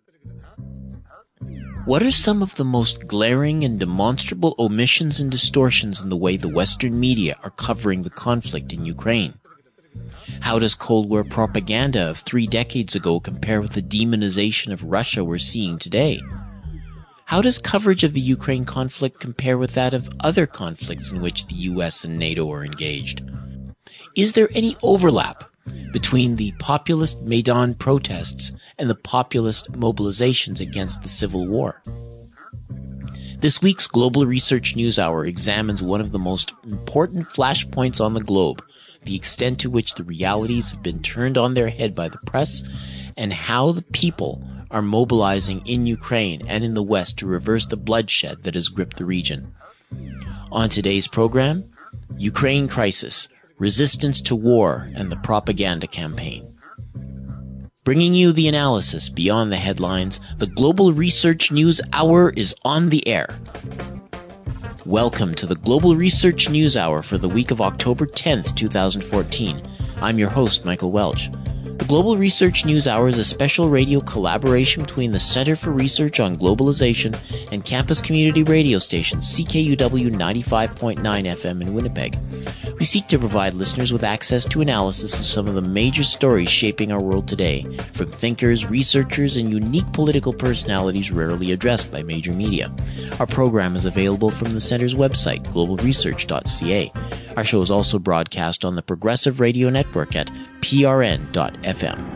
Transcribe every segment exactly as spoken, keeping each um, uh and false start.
What are some of the most glaring and demonstrable omissions and distortions in the way the Western media are covering the conflict in Ukraine? How does Cold War propaganda of three decades ago compare with the demonization of Russia we're seeing today? How does coverage of the Ukraine conflict compare with that of other conflicts in which the U S and NATO are engaged? Is there any overlap between the populist Maidan protests and the populist mobilizations against the civil war? This week's Global Research News Hour examines one of the most important flashpoints on the globe, the extent to which the realities have been turned on their head by the press, and how the people are mobilizing in Ukraine and in the West to reverse the bloodshed that has gripped the region. On today's program, Ukraine crisis, resistance to war, and the propaganda campaign. Bringing you the analysis beyond the headlines, the Global Research News Hour is on the air. Welcome to the Global Research News Hour for the week of October tenth, twenty fourteen. I'm your host, Michael Welch. The Global Research News Hour is a special radio collaboration between the Center for Research on Globalization and campus community radio station C K U W ninety-five point nine F M in Winnipeg. We seek to provide listeners with access to analysis of some of the major stories shaping our world today, from thinkers, researchers, and unique political personalities rarely addressed by major media. Our program is available from the Center's website, global research dot c a. Our show is also broadcast on the Progressive Radio Network at p r n dot f m.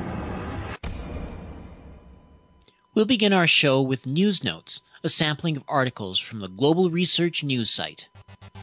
We'll begin our show with News Notes, a sampling of articles from the Global Research News site.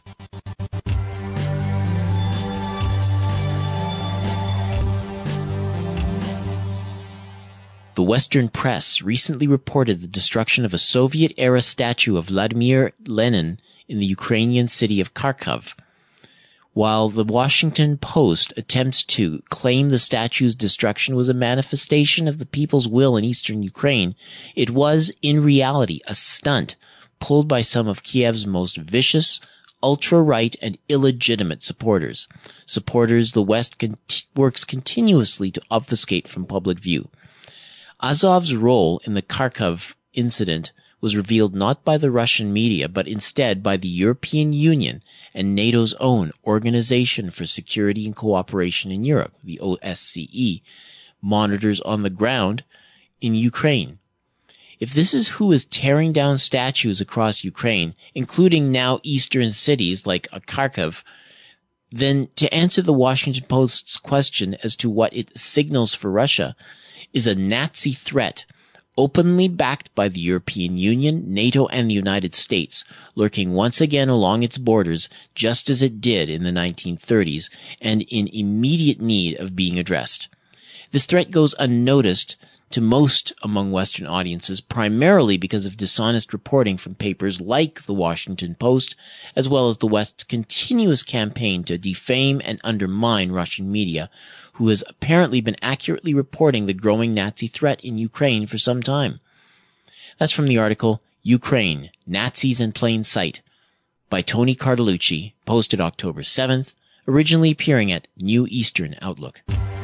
The Western press recently reported the destruction of a Soviet-era statue of Vladimir Lenin in the Ukrainian city of Kharkov. While the Washington Post attempts to claim the statue's destruction was a manifestation of the people's will in eastern Ukraine, it was, in reality, a stunt pulled by some of Kiev's most vicious, ultra-right, and illegitimate supporters. Supporters the West cont- works continuously to obfuscate from public view. Azov's role in the Kharkov incident was revealed not by the Russian media, but instead by the European Union and NATO's own Organization for Security and Cooperation in Europe, the O S C E, monitors on the ground in Ukraine. If this is who is tearing down statues across Ukraine, including now eastern cities like Kharkov, then to answer the Washington Post's question as to what it signals for Russia is a Nazi threat openly backed by the European Union, NATO, and the United States, lurking once again along its borders just as it did in the nineteen thirties and in immediate need of being addressed. This threat goes unnoticed to most among Western audiences, primarily because of dishonest reporting from papers like the Washington Post, as well as the West's continuous campaign to defame and undermine Russian media, who has apparently been accurately reporting the growing Nazi threat in Ukraine for some time. That's from the article, Ukraine, Nazis in Plain Sight, by Tony Cartalucci, posted October seventh, originally appearing at New Eastern Outlook.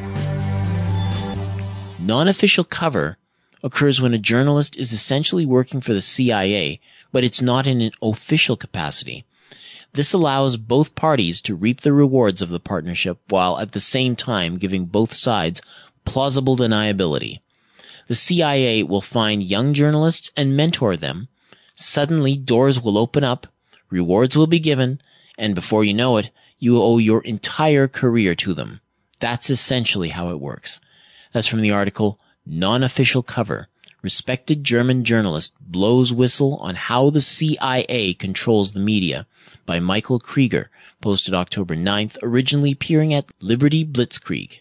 Non-official cover occurs when a journalist is essentially working for the C I A, but it's not in an official capacity. This allows both parties to reap the rewards of the partnership while at the same time giving both sides plausible deniability. The C I A will find young journalists and mentor them. Suddenly, doors will open up, rewards will be given, and before you know it, you owe your entire career to them. That's essentially how it works. That's from the article, Non-Official Cover. Respected German journalist blows whistle on how the C I A controls the media, by Michael Krieger, posted October ninth, originally appearing at Liberty Blitzkrieg.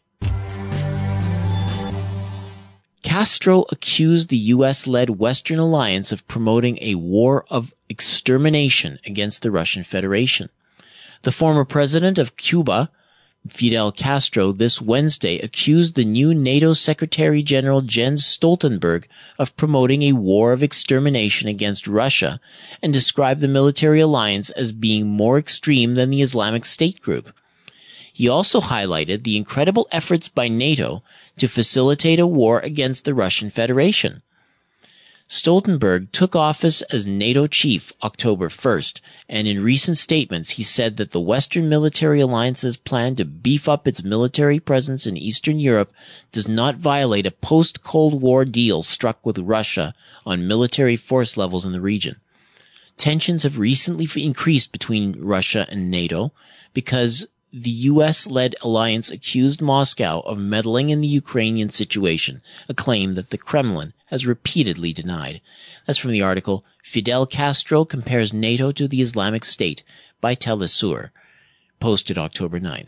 Castro accused the U S-led Western alliance of promoting a war of extermination against the Russian Federation. The former president of Cuba, Fidel Castro, this Wednesday accused the new NATO Secretary General Jens Stoltenberg of promoting a war of extermination against Russia and described the military alliance as being more extreme than the Islamic State group. He also highlighted the incredible efforts by NATO to facilitate a war against the Russian Federation. Stoltenberg took office as NATO chief October first, and in recent statements he said that the Western military alliance's plan to beef up its military presence in Eastern Europe does not violate a post-Cold War deal struck with Russia on military force levels in the region. Tensions have recently increased between Russia and NATO because the U S-led alliance accused Moscow of meddling in the Ukrainian situation, a claim that the Kremlin has repeatedly denied. That's from the article, Fidel Castro Compares NATO to the Islamic State by Telesur, posted October ninth.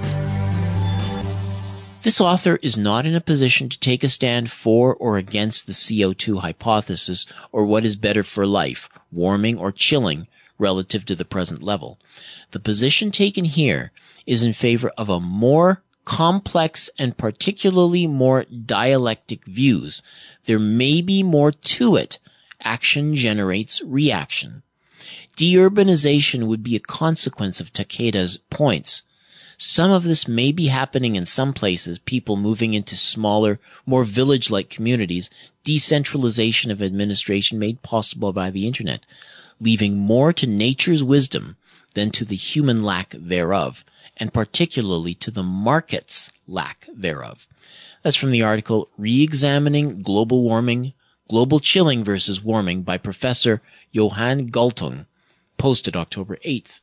This author is not in a position to take a stand for or against the C O two hypothesis or what is better for life, warming or chilling, relative to the present level. The position taken here is in favor of a more complex and particularly more dialectic views. There may be more to it. Action generates reaction. Deurbanization would be a consequence of Takeda's points. Some of this may be happening in some places, people moving into smaller, more village-like communities, decentralization of administration made possible by the internet, leaving more to nature's wisdom than to the human lack thereof, and particularly to the market's lack thereof. That's from the article Re-examining Global Warming, Global Chilling versus Warming by Professor Johan Galtung, posted October eighth.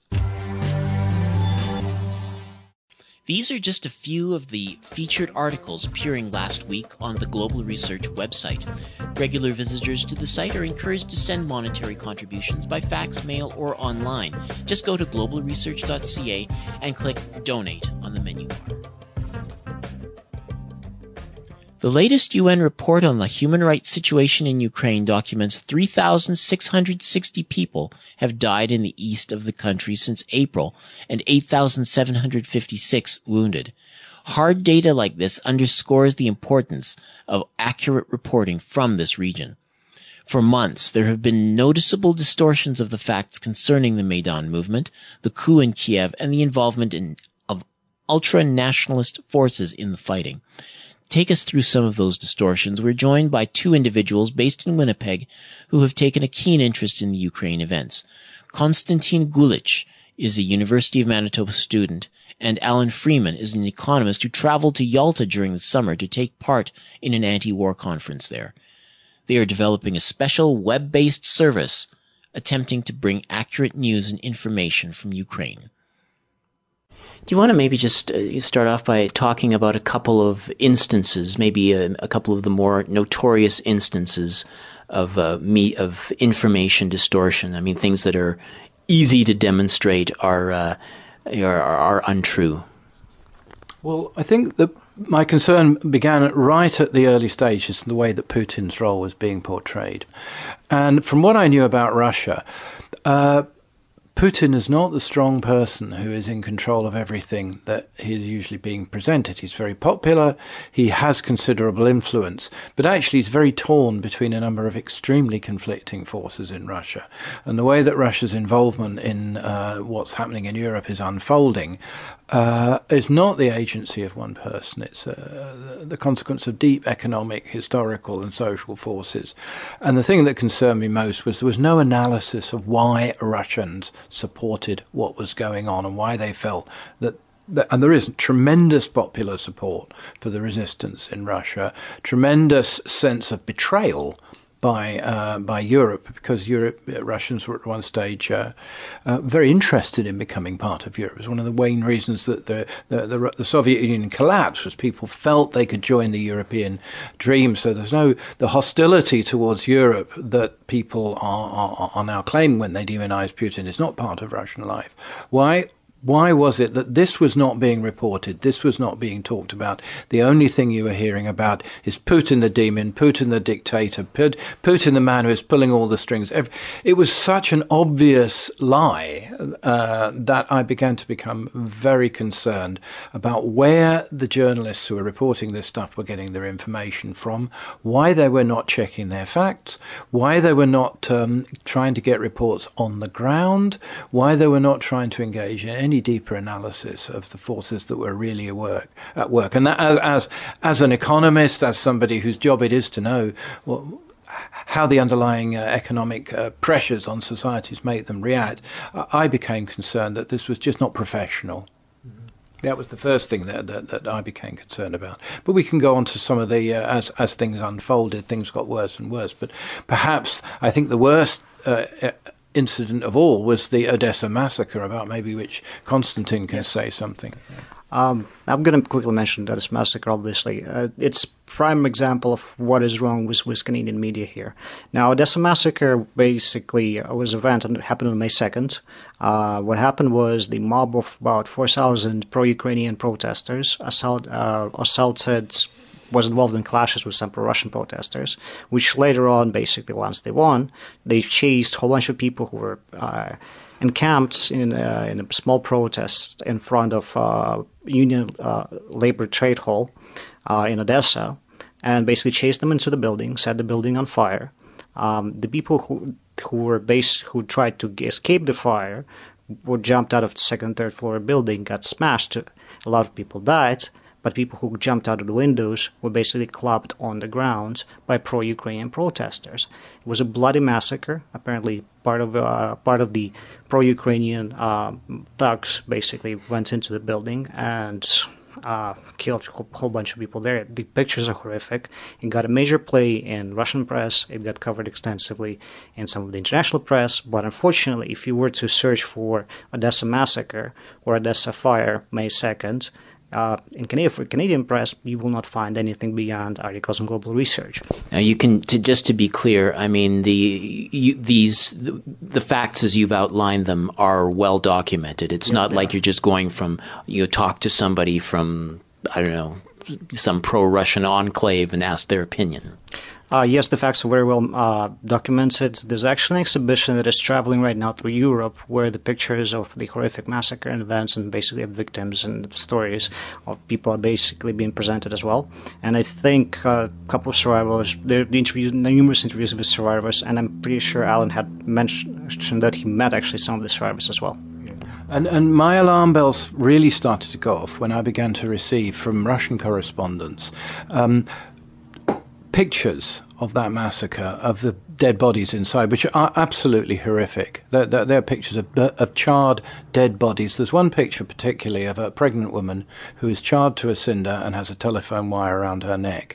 These are just a few of the featured articles appearing last week on the Global Research website. Regular visitors to the site are encouraged to send monetary contributions by fax, mail, or online. Just go to global research dot c a and click Donate on the menu bar. The latest U N report on the human rights situation in Ukraine documents three thousand six hundred sixty people have died in the east of the country since April and eight thousand seven hundred fifty-six wounded. Hard data like this underscores the importance of accurate reporting from this region. For months, there have been noticeable distortions of the facts concerning the Maidan movement, the coup in Kiev, and the involvement in, of ultra-nationalist forces in the fighting. Take us through some of those distortions. We're joined by two individuals based in Winnipeg who have taken a keen interest in the Ukraine events. Konstantin Gulich is a University of Manitoba student, and Alan Freeman is an economist who traveled to Yalta during the summer to take part in an anti-war conference there. They are developing a special web-based service attempting to bring accurate news and information from Ukraine. Do you want to maybe just uh, start off by talking about a couple of instances, maybe a, a couple of the more notorious instances of uh, me of information distortion? I mean, things that are easy to demonstrate are uh, are, are untrue. Well, I think that my concern began right at the early stages in the way that Putin's role was being portrayed, and from what I knew about Russia. Uh, Putin is not the strong person who is in control of everything that is usually being presented. He's very popular, he has considerable influence, but actually he's very torn between a number of extremely conflicting forces in Russia. And the way that Russia's involvement in uh, what's happening in Europe is unfolding uh, is not the agency of one person. It's uh, the consequence of deep economic, historical and social forces. And the thing that concerned me most was there was no analysis of why Russians supported what was going on and why they felt that, that and there is tremendous popular support for the resistance in Russia, tremendous sense of betrayal by uh, by Europe, because Europe uh, Russians were at one stage uh, uh, very interested in becoming part of Europe. It was one of the main reasons that the the, the the Soviet Union collapsed, was people felt they could join the European dream. So there's no the hostility towards Europe that people are, are, are now claiming when they demonize Putin is not part of Russian life. Why? Why was it that this was not being reported, this was not being talked about? The only thing you were hearing about is Putin the demon, Putin the dictator, Putin the man who is pulling all the strings. It was such an obvious lie uh, that I began to become very concerned about where the journalists who were reporting this stuff were getting their information from, why they were not checking their facts, why they were not um, trying to get reports on the ground, why they were not trying to engage in any deeper analysis of the forces that were really at work. At work. And that, as as an economist, as somebody whose job it is to know, well, how the underlying uh, economic uh, pressures on societies make them react, I became concerned that this was just not professional. That was the first thing that, that, that I became concerned about. But we can go on to some of the, uh, as, as things unfolded, things got worse and worse. But perhaps I think the worst uh, incident of all was the Odessa massacre, about maybe which Konstantin can say something. Um, I'm going to quickly mention Odessa massacre, obviously. Uh, it's prime example of what is wrong with, with Canadian media here. Now, Odessa massacre basically was an event and it happened on May second. Uh, what happened was the mob of about four thousand pro-Ukrainian protesters assault, uh, assaulted, was involved in clashes with some pro-Russian protesters, which later on, basically, once they won, they chased a whole bunch of people who were uh, encamped in, uh, in a small protest in front of uh, Union uh, Labor Trade Hall uh, in Odessa, and basically chased them into the building, set the building on fire. Um, the people who who were base who tried to escape the fire were jumped out of the second, third floor building, got smashed. A lot of people died, but people who jumped out of the windows were basically clubbed on the ground by pro-Ukrainian protesters. It was a bloody massacre. Apparently, part of uh, part of the pro-Ukrainian uh, thugs basically went into the building and uh, killed a whole bunch of people there. The pictures are horrific. It got a major play in Russian press. It got covered extensively in some of the international press. But unfortunately, if you were to search for Odessa massacre or Odessa fire, May second, Uh, in Canadian, for Canadian press, you will not find anything beyond articles on global research. Now, you can to just to be clear, I mean the you, these the, the facts as you've outlined them are well documented. It's yes, not like are. You're just going from you know, talk to somebody from I don't know some pro-Russian enclave and ask their opinion. Uh, yes, the facts are very well uh, documented. There's actually an exhibition that is traveling right now through Europe where the pictures of the horrific massacre and events and basically victims and stories of people are basically being presented as well. And I think uh, a couple of survivors, the, the interviews, numerous interviews with survivors, and I'm pretty sure Alan had mentioned that he met actually some of the survivors as well. And, and my alarm bells really started to go off when I began to receive from Russian correspondents um, pictures of that massacre, of the dead bodies inside, which are absolutely horrific. They're, they're, they're pictures of, of charred dead bodies. There's one picture particularly of a pregnant woman who is charred to a cinder and has a telephone wire around her neck.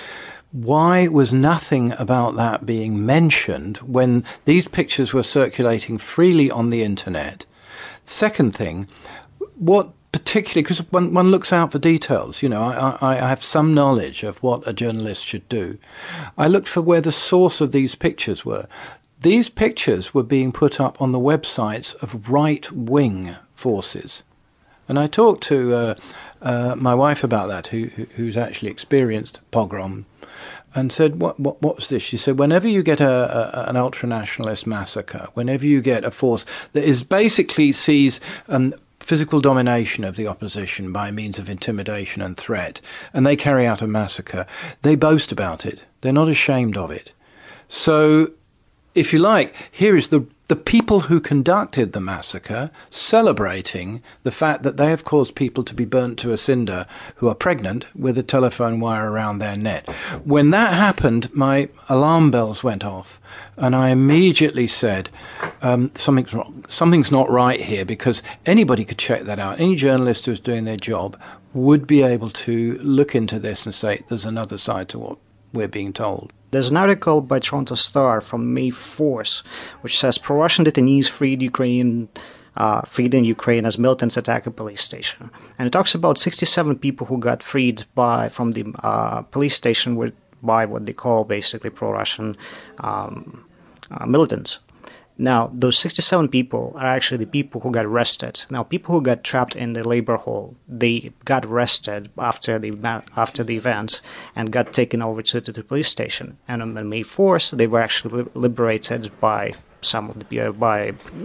Why was nothing about that being mentioned when these pictures were circulating freely on the internet? Second thing, what particularly, because one, one looks out for details, you know, I, I have some knowledge of what a journalist should do. I looked for where the source of these pictures were. These pictures were being put up on the websites of right-wing forces. And I talked to uh, uh, my wife about that, who, who who's actually experienced pogrom, and said, what, what what's this? She said, whenever you get a, a an ultranationalist massacre, whenever you get a force that is basically sees um, physical domination of the opposition by means of intimidation and threat, and they carry out a massacre, they boast about it. They're not ashamed of it. So, if you like, here is the the people who conducted the massacre celebrating the fact that they have caused people to be burnt to a cinder who are pregnant with a telephone wire around their neck. When that happened, my alarm bells went off, and I immediately said, um, something's wrong. Something's not right here, because anybody could check that out. Any journalist who's doing their job would be able to look into this and say, there's another side to what we're being told. There's an article by Toronto Star from May fourth, which says pro-Russian detainees freed Ukrainian uh, freed in Ukraine as militants attack a police station, and it talks about sixty-seven people who got freed by from the uh, police station with, by what they call basically pro-Russian um, uh, militants. Now, those sixty-seven people are actually the people who got arrested. Now, people who got trapped in the labor hall, they got arrested after the after the events and got taken over to, to the police station. And on May fourth, they were actually liberated by some of the uh, by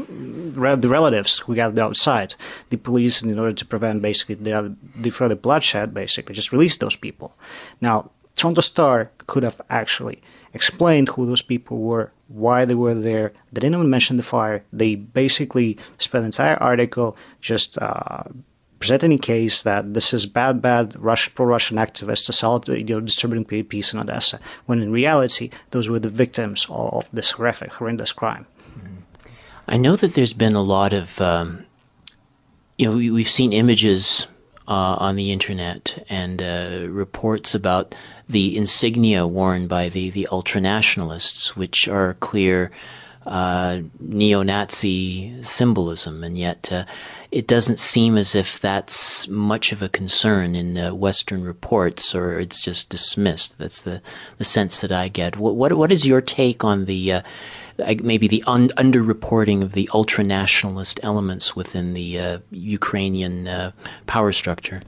the relatives who got outside. The police, in order to prevent basically the, the further bloodshed, basically just released those people. Now, Toronto Star could have actually explained who those people were, why they were there. They didn't even mention the fire. They basically spent the entire article just uh, present any case that this is bad, bad Russian, pro-Russian activists assault, you know, disturbing peace in Odessa, when in reality, those were the victims of, of this horrific, horrendous crime. I know that there's been a lot of, um, you know, we, we've seen images uh, on the internet and uh, reports about the insignia worn by the, the ultranationalists, which are clear uh, neo-Nazi symbolism, and yet uh, it doesn't seem as if that's much of a concern in the Western reports, or it's just dismissed. That's the, the sense that I get. What what, what is your take on the uh, maybe the un- underreporting of the ultranationalist elements within the uh, Ukrainian uh, power structure?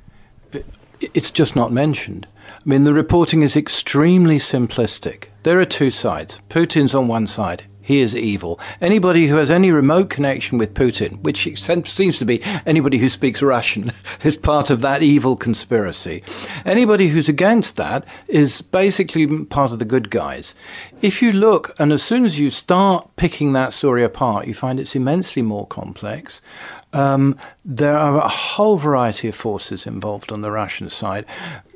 It's just not mentioned. I mean, the reporting is extremely simplistic. There are two sides. Putin's on one side. He is evil. Anybody who has any remote connection with Putin, which seems to be anybody who speaks Russian, is part of that evil conspiracy. Anybody who's against that is basically part of the good guys. If you look, and as soon as you start picking that story apart, you find it's immensely more complex. Um, there are a whole variety of forces involved on the Russian side.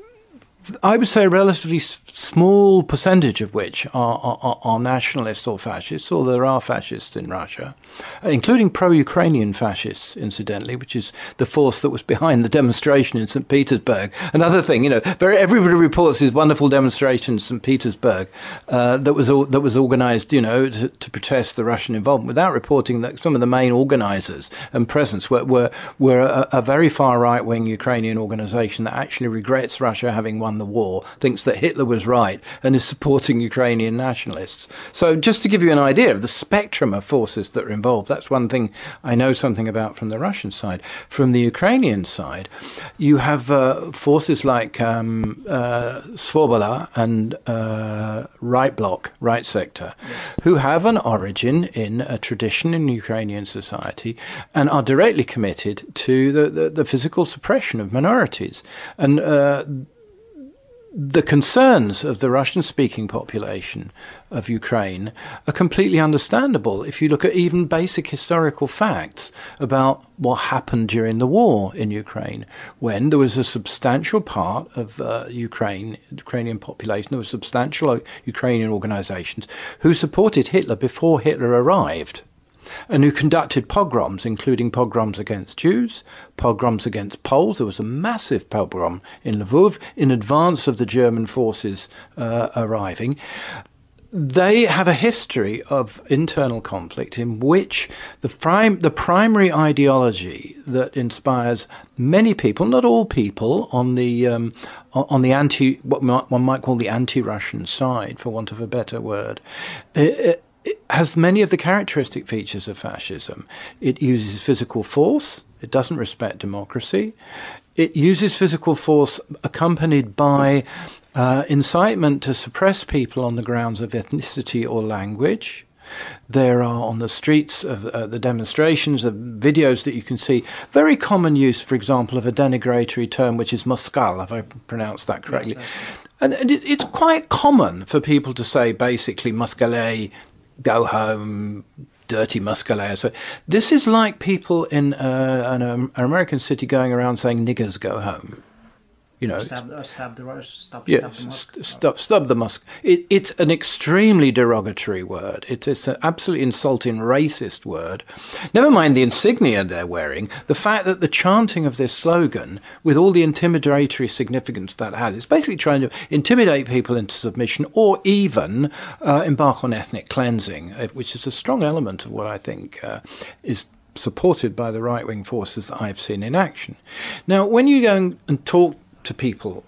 I would say a relatively small percentage of which are, are, are nationalists or fascists, or there are fascists in Russia, including pro-Ukrainian fascists, incidentally, which is the force that was behind the demonstration in Saint Petersburg. Another thing, you know, very, everybody reports this wonderful demonstration in Saint Petersburg uh, that was that was organised, you know, to, to protest the Russian involvement, without reporting that some of the main organisers and presence were were, were a, a very far right-wing Ukrainian organisation that actually regrets Russia having won the war, thinks that Hitler was right, and is supporting Ukrainian nationalists. So just to give you an idea of the spectrum of forces that are involved, that's one thing I know something about from the Russian side. From the Ukrainian side, you have uh, forces like um, uh, Svoboda and uh, Right Bloc, Right Sector, yes, who have an origin in a tradition in Ukrainian society and are directly committed to the, the, the physical suppression of minorities. And uh, the concerns of the Russian-speaking population of Ukraine are completely understandable if you look at even basic historical facts about what happened during the war in Ukraine, when there was a substantial part of uh, Ukraine, Ukrainian population, there were substantial Ukrainian organizations who supported Hitler before Hitler arrived, and who conducted pogroms, including pogroms against Jews, pogroms against Poles. There was a massive pogrom in Lvov in advance of the German forces uh, arriving. They have a history of internal conflict in which the, prim- the primary ideology that inspires many people, not all people, on the um, on the anti, what one might call the anti-Russian side, for want of a better word, it, it, It has many of the characteristic features of fascism. It uses physical force. It doesn't respect democracy. It uses physical force accompanied by uh, incitement to suppress people on the grounds of ethnicity or language. There are on the streets of uh, the demonstrations, of videos that you can see, very common use, for example, of a denigratory term, which is Moskal, if I pronounced that correctly. Yes, and and it, it's quite common for people to say, basically, Moskale, go home, dirty Muscalais. So this is like people in uh, an, um, an American city going around saying niggers go home. You know, stab, uh, stab the Russians, stop, yeah, stop the Musk. St- stop, stop the Musk. It, it's an extremely derogatory word. It's, it's an absolutely insulting, racist word. Never mind the insignia they're wearing. The fact that the chanting of this slogan, with all the intimidatory significance that has, it's basically trying to intimidate people into submission, or even uh, embark on ethnic cleansing, which is a strong element of what I think uh, is supported by the right-wing forces that I've seen in action. Now, when you go and talk to people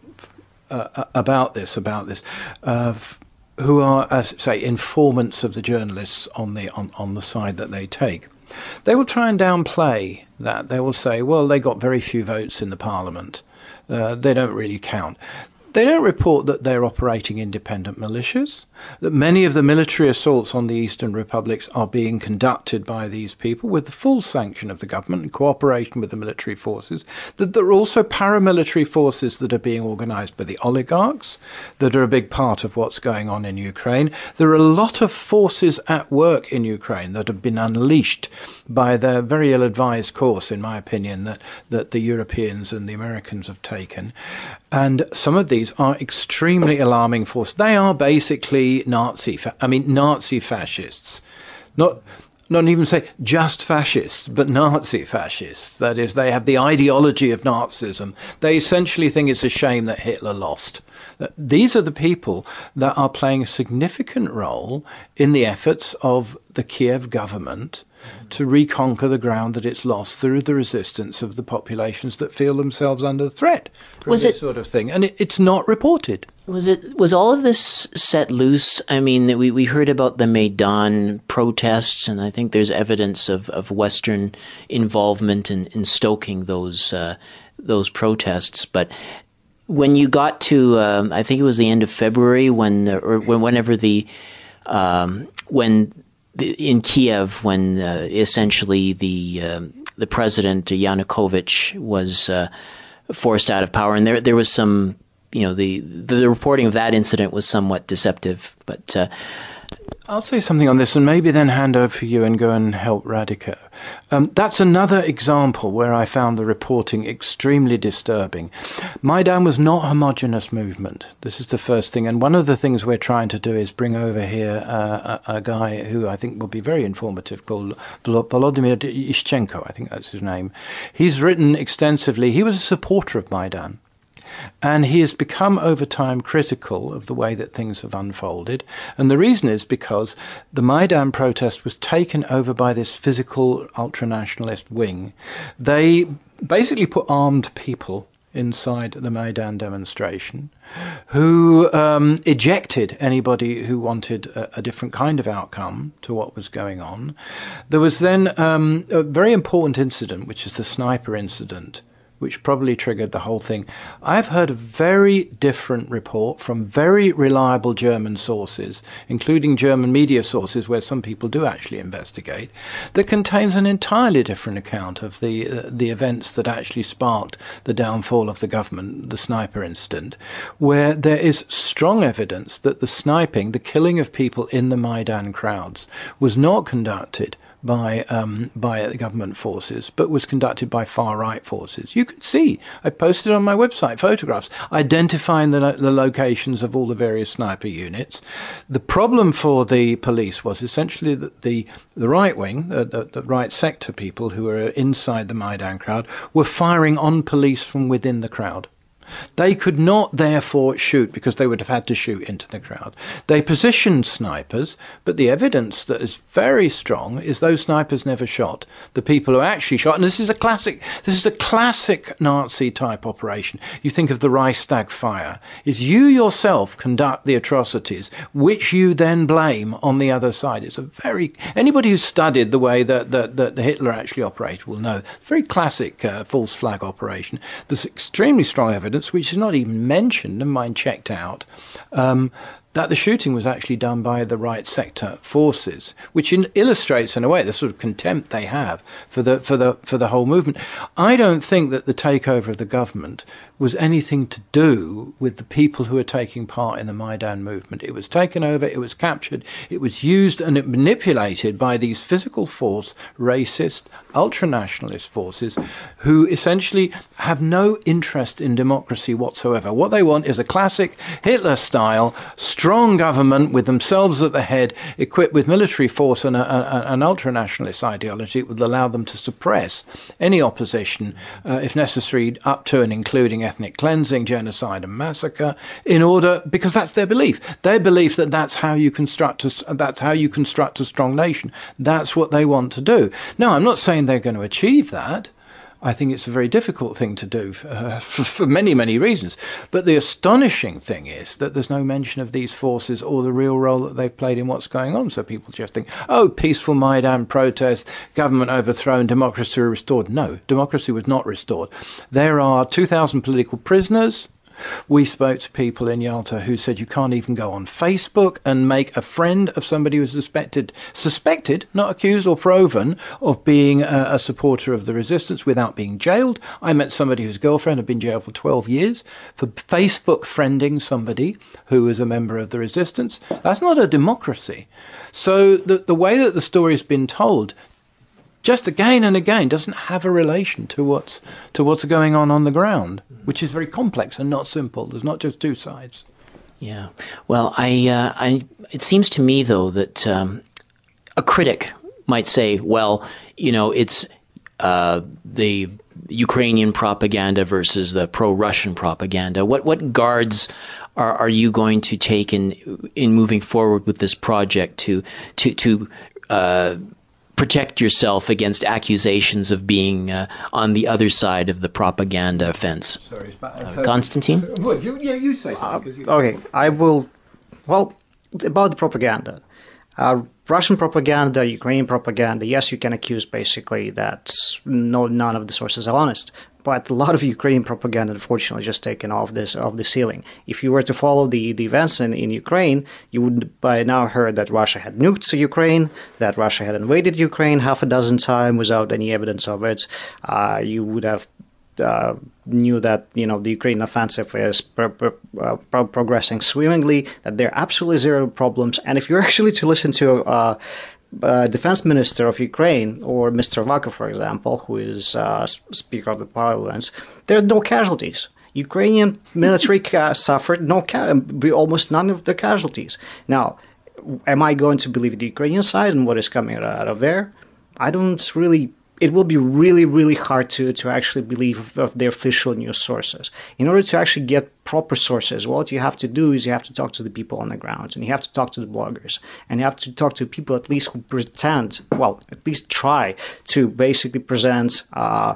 uh, about this, about this, uh, who are, as say, informants of the journalists on the on, on the side that they take, they will try and downplay that. They will say, well, they got very few votes in the parliament. Uh, they don't really count. They don't report that they're operating independent militias, that many of the military assaults on the eastern republics are being conducted by these people with the full sanction of the government in cooperation with the military forces, that there are also paramilitary forces that are being organised by the oligarchs, that are a big part of what's going on in Ukraine. There are a lot of forces at work in Ukraine that have been unleashed by the very ill-advised course, in my opinion, that, that the Europeans and the Americans have taken. And some of these are extremely alarming forces. They are basically Nazi, fa- I mean, Nazi fascists. Not... Not even say just fascists, but Nazi fascists. That is, they have the ideology of Nazism. They essentially think it's a shame that Hitler lost. These are the people that are playing a significant role in the efforts of the Kiev government to reconquer the ground that it's lost through the resistance of the populations that feel themselves under threat from was this it, sort of thing. And it, it's not reported. Was it was all of this set loose? I mean, we, we heard about the Maidan protests, and I think there's evidence of, of Western involvement in, in stoking those uh, those protests. But when you got to, um, I think it was the end of February, when the, or when whenever the um, when the, in Kiev, when uh, essentially the um, the president Yanukovych was uh, forced out of power, and there there was some. You know, the, the reporting of that incident was somewhat deceptive, but... Uh, I'll say something on this and maybe then hand over to you and go and help Radhika. Um, that's another example where I found the reporting extremely disturbing. Maidan was not a homogenous movement. This is the first thing. And one of the things we're trying to do is bring over here uh, a, a guy who I think will be very informative called Volodymyr Ishchenko. I think that's his name. He's written extensively. He was a supporter of Maidan. And he has become over time critical of the way that things have unfolded. And the reason is because the Maidan protest was taken over by this physical ultranationalist wing. They basically put armed people inside the Maidan demonstration who um, ejected anybody who wanted a, a different kind of outcome to what was going on. There was then um, a very important incident, which is the sniper incident, which probably triggered the whole thing. I've heard a very different report from very reliable German sources, including German media sources where some people do actually investigate, that contains an entirely different account of the uh, the events that actually sparked the downfall of the government, the sniper incident, where there is strong evidence that the sniping, the killing of people in the Maidan crowds, was not conducted by um, by the government forces, but was conducted by far-right forces. You can see, I posted on my website photographs identifying the, the locations of all the various sniper units. The problem for the police was essentially that the, the right wing, the, the, the right sector people who were inside the Maidan crowd, were firing on police from within the crowd. They could not, therefore, shoot because they would have had to shoot into the crowd. They positioned snipers, but the evidence that is very strong is those snipers never shot the people who actually shot. And this is a classic, this is a classic Nazi-type operation. You think of the Reichstag fire. Is you yourself conduct the atrocities, which you then blame on the other side. It's a very, anybody who's studied the way that, that, that Hitler actually operated will know. Very classic uh, false flag operation. There's extremely strong evidence, which is not even mentioned and mine checked out, um, that the shooting was actually done by the right sector forces, which in, illustrates in a way the sort of contempt they have for the for the for the whole movement. I don't think that the takeover of the government was anything to do with the people who were taking part in the Maidan movement. It was taken over, it was captured, it was used and it manipulated by these physical force, racist, ultranationalist forces who essentially have no interest in democracy whatsoever. What they want is a classic Hitler-style strong government with themselves at the head, equipped with military force and a, a, an ultranationalist ideology that would allow them to suppress any opposition, uh, if necessary, up to and including ethnic cleansing, genocide and massacre, in order, because that's their belief. Their belief that that's how you construct a, that's how you construct a strong nation. That's what they want to do. Now, I'm not saying they're going to achieve that. I think it's a very difficult thing to do uh, for, for many, many reasons. But the astonishing thing is that there's no mention of these forces or the real role that they've played in what's going on. So people just think, oh, peaceful Maidan protest, government overthrown, democracy restored. No, democracy was not restored. There are two thousand political prisoners. We spoke to people in Yalta who said you can't even go on Facebook and make a friend of somebody who's suspected, suspected, not accused or proven, of being a, a supporter of the resistance without being jailed. I met somebody whose girlfriend had been jailed for twelve years for Facebook friending somebody who was a member of the resistance. That's not a democracy. So the, the way that the story has been told just again and again doesn't have a relation to what's to what's going on on the ground, which is very complex and not simple. There's not just two sides. Yeah. Well, I, uh, I, it seems to me, though, that um, a critic might say, well, you know, it's uh, the Ukrainian propaganda versus the pro-Russian propaganda. What what guards are, are you going to take in in moving forward with this project to to to uh, protect yourself against accusations of being uh, on the other side of the propaganda fence? Sorry, uh, Constantine? What, you, yeah, you say something. Uh, okay, I will. Well, about the propaganda. Uh, Russian propaganda, Ukrainian propaganda, yes, you can accuse basically that no, none of the sources are honest. But a lot of Ukrainian propaganda, unfortunately, just taken off this off the ceiling. If you were to follow the, the events in, in Ukraine, you would by now heard that Russia had nuked Ukraine, that Russia had invaded Ukraine half a dozen times without any evidence of it. Uh, you would have Uh, knew that you know the Ukrainian offensive is pro- pro- uh, pro- progressing swimmingly, that there are absolutely zero problems. And if you're actually to listen to uh, uh, Defense Minister of Ukraine or Mister Avakov, for example, who is uh, Speaker of the Parliament, there's no casualties. Ukrainian military ca- suffered no ca- almost none of the casualties. Now, am I going to believe the Ukrainian side and what is coming out of there? I don't really. It will be really, really hard to, to actually believe of, of the official news sources. In order to actually get proper sources, what you have to do is you have to talk to the people on the ground, and you have to talk to the bloggers, and you have to talk to people at least who pretend, well, at least try to basically present uh,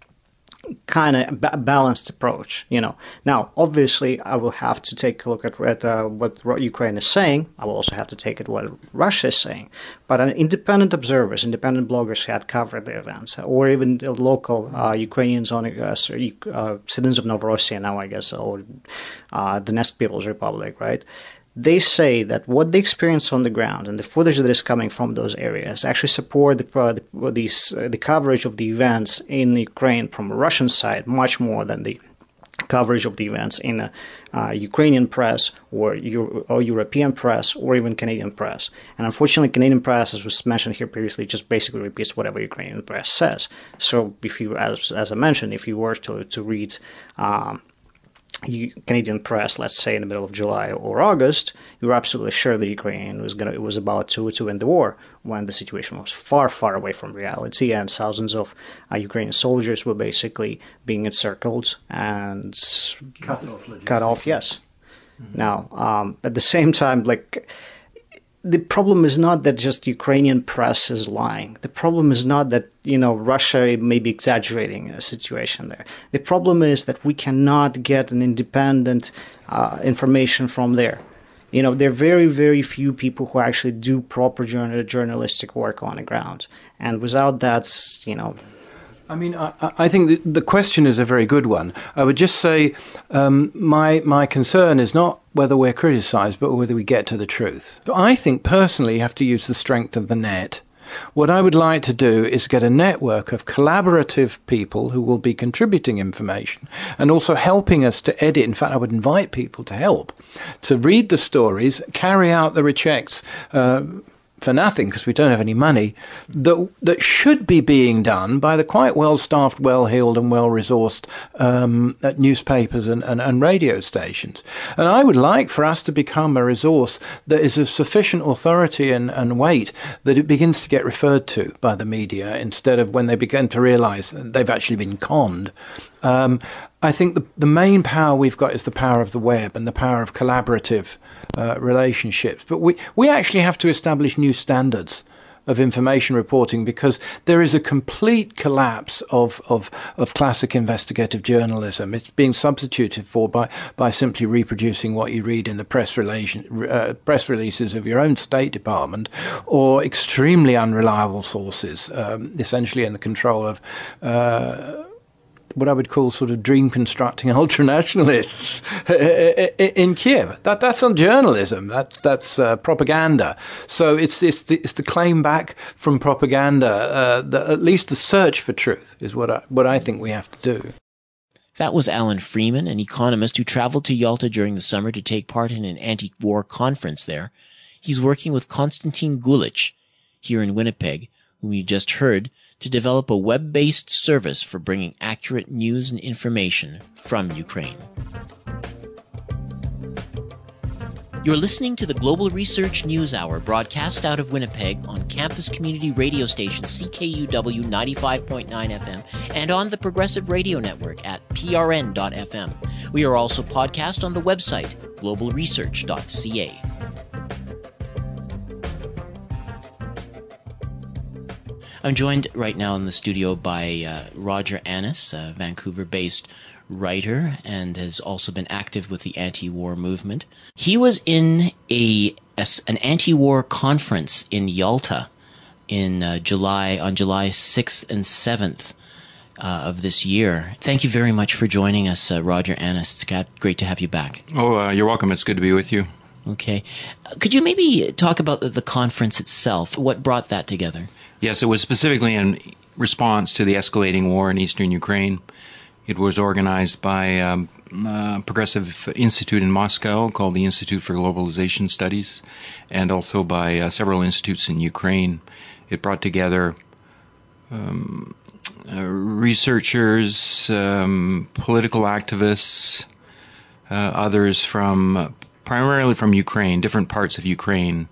kind of ba- balanced approach, you know. Now, obviously, I will have to take a look at, at uh, what Ukraine is saying. I will also have to take it what Russia is saying. But uh, independent observers, independent bloggers who had covered the events, or even the local uh, Ukrainians on uh, uh, citizens of Novorossiya now, I guess, or uh, Donetsk People's Republic, right? They say that what they experience on the ground and the footage that is coming from those areas actually support the uh, the, these, uh, the coverage of the events in Ukraine from the Russian side much more than the coverage of the events in uh, uh, Ukrainian press or, Euro- or European press or even Canadian press. And unfortunately, Canadian press, as was mentioned here previously, just basically repeats whatever Ukrainian press says. So if you, as, as I mentioned, if you were to, to read um, Canadian press, let's say in the middle of July or August, you were absolutely sure the Ukraine was gonna was about to to end the war when the situation was far, far away from reality, and thousands of uh, Ukrainian soldiers were basically being encircled and cut off. Cut off, yes. Mm-hmm. Now, um, at the same time, like. The problem is not that just Ukrainian press is lying. The problem is not that, you know, Russia may be exaggerating a situation there. The problem is that we cannot get an independent uh, information from there. You know, there are very, very few people who actually do proper journal- journalistic work on the ground. And without that, you know... I mean, I, I think the question is a very good one. I would just say um, my my concern is not whether we're criticised, but whether we get to the truth. I think personally you have to use the strength of the net. What I would like to do is get a network of collaborative people who will be contributing information and also helping us to edit. In fact, I would invite people to help, to read the stories, carry out the rechecks, uh, for nothing because we don't have any money, that that should be being done by the quite well-staffed, well-heeled and well-resourced um, newspapers and, and, and radio stations. And I would like for us to become a resource that is of sufficient authority and, and weight that it begins to get referred to by the media instead of when they begin to realise that they've actually been conned. Um, I think the, the main power we've got is the power of the web and the power of collaborative uh, relationships. But we, we actually have to establish new standards of information reporting because there is a complete collapse of, of, of classic investigative journalism. It's being substituted for by, by simply reproducing what you read in the press, relation, uh, press releases of your own State Department or extremely unreliable sources, um, essentially in the control of uh, what I would call sort of dream-constructing ultranationalists in Kiev. That that's not journalism. That that's uh, propaganda. So it's it's the, it's the claim back from propaganda. Uh, the, at least the search for truth is what I, what I think we have to do. That was Alan Freeman, an economist who traveled to Yalta during the summer to take part in an anti-war conference there. He's working with Konstantin Gulich here in Winnipeg, whom you just heard, to develop a web-based service for bringing accurate news and information from Ukraine. You're listening to the Global Research News Hour, broadcast out of Winnipeg on campus community radio station C K U W ninety-five point nine F M and on the Progressive Radio Network at P R N dot F M. We are also podcast on the website global research dot C A. I'm joined right now in the studio by uh, Roger Annis, a Vancouver-based writer, and has also been active with the anti-war movement. He was in a, a an anti-war conference in Yalta in uh, July on July sixth and seventh uh, of this year. Thank you very much for joining us, uh, Roger Annis. It's great to have you back. Oh, uh, you're welcome. It's good to be with you. Okay. Uh, could you maybe talk about the, the conference itself? What brought that together? Yes, it was specifically in response to the escalating war in eastern Ukraine. It was organized by um, a progressive institute in Moscow called the Institute for Globalization Studies, and also by uh, several institutes in Ukraine. It brought together um, uh, researchers, um, political activists, uh, others from uh, primarily from Ukraine, different parts of Ukraine,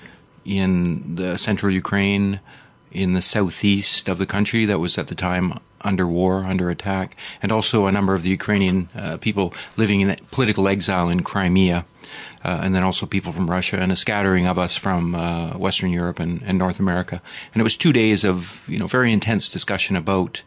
in the central Ukraine, in the southeast of the country that was at the time under war, under attack, and also a number of the Ukrainian uh, people living in political exile in Crimea, uh, and then also people from Russia, and a scattering of us from uh, Western Europe and, and North America. And it was two days of, you know, very intense discussion about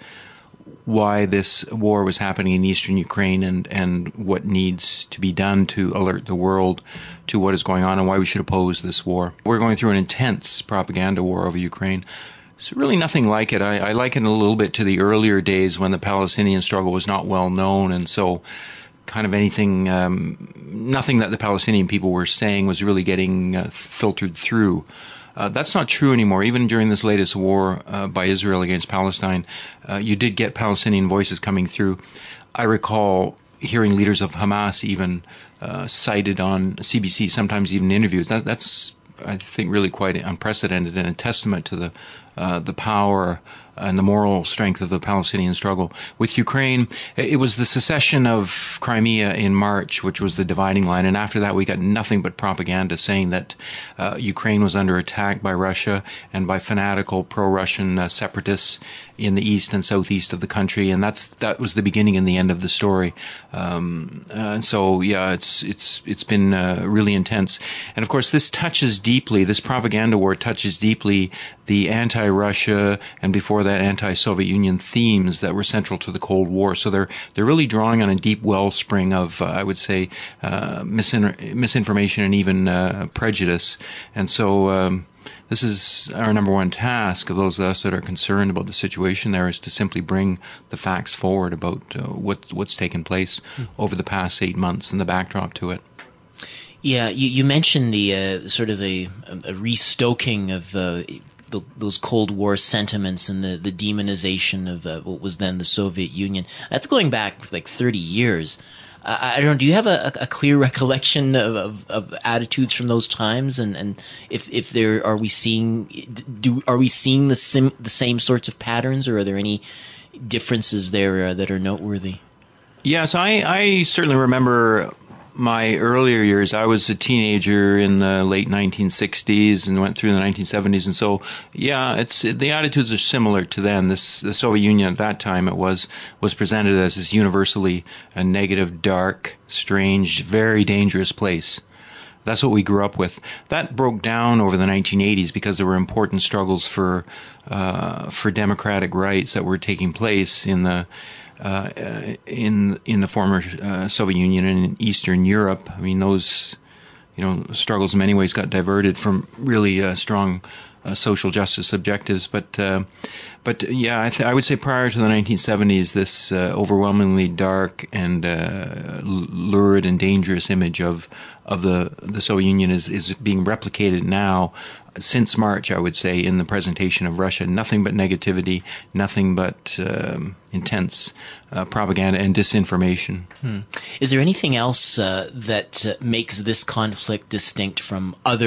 why this war was happening in eastern Ukraine and, and what needs to be done to alert the world to what is going on and why we should oppose this war. We're going through an intense propaganda war over Ukraine. It's really nothing like it. I, I liken it a little bit to the earlier days when the Palestinian struggle was not well known, and so kind of anything, um, nothing that the Palestinian people were saying was really getting uh, filtered through. Uh, that's not true anymore. Even during this latest war uh, by Israel against Palestine, uh, you did get Palestinian voices coming through. I recall hearing leaders of Hamas even uh, cited on C B C, sometimes even interviews. That, that's, I think, really quite unprecedented and a testament to the uh, the power and the moral strength of the Palestinian struggle. With Ukraine, it was the secession of Crimea in March, which was the dividing line, and after that we got nothing but propaganda saying that uh, Ukraine was under attack by Russia and by fanatical pro-Russian uh, separatists in the east and southeast of the country, and that's that was the beginning and the end of the story. Um, uh, and so, yeah, it's it's it's been uh, really intense, and of course, this touches deeply. This propaganda war touches deeply the anti-Russia and before that anti-Soviet Union themes that were central to the Cold War. So they're they're really drawing on a deep wellspring of, uh, I would say, uh, misin- misinformation and even uh, prejudice. And so um, this is our number one task of those of us that are concerned about the situation there, is to simply bring the facts forward about uh, what what's taken place mm. over the past eight months and the backdrop to it. Yeah, you, you mentioned the uh, sort of the a restoking of uh, the, those Cold War sentiments and the, the demonization of uh, what was then the Soviet Union. That's going back like thirty years. Uh, I don't know. Do you have a, a clear recollection of, of, of attitudes from those times, and, and if if there are we seeing do are we seeing the sim, the same sorts of patterns, or are there any differences there uh, that are noteworthy? Yes, I, I certainly remember my earlier years. I was a teenager in the late nineteen sixties and went through the nineteen seventies, and so yeah, it's the attitudes are similar to then. This the Soviet Union at that time, it was was presented as this universally a negative, dark, strange, very dangerous place. That's what we grew up with. That broke down over the nineteen eighties because there were important struggles for uh, for democratic rights that were taking place in the Uh, in in the former uh, Soviet Union and in Eastern Europe. I mean, those you know struggles in many ways got diverted from really uh, strong uh, social justice objectives. But uh, but yeah, I, th- I would say prior to the nineteen seventies, this uh, overwhelmingly dark and uh, lurid and dangerous image of of the the Soviet Union is is being replicated now. Since March, I would say, in the presentation of Russia, nothing but negativity, nothing but um, intense uh, propaganda and disinformation. Hmm. Is there anything else uh, that uh, makes this conflict distinct from other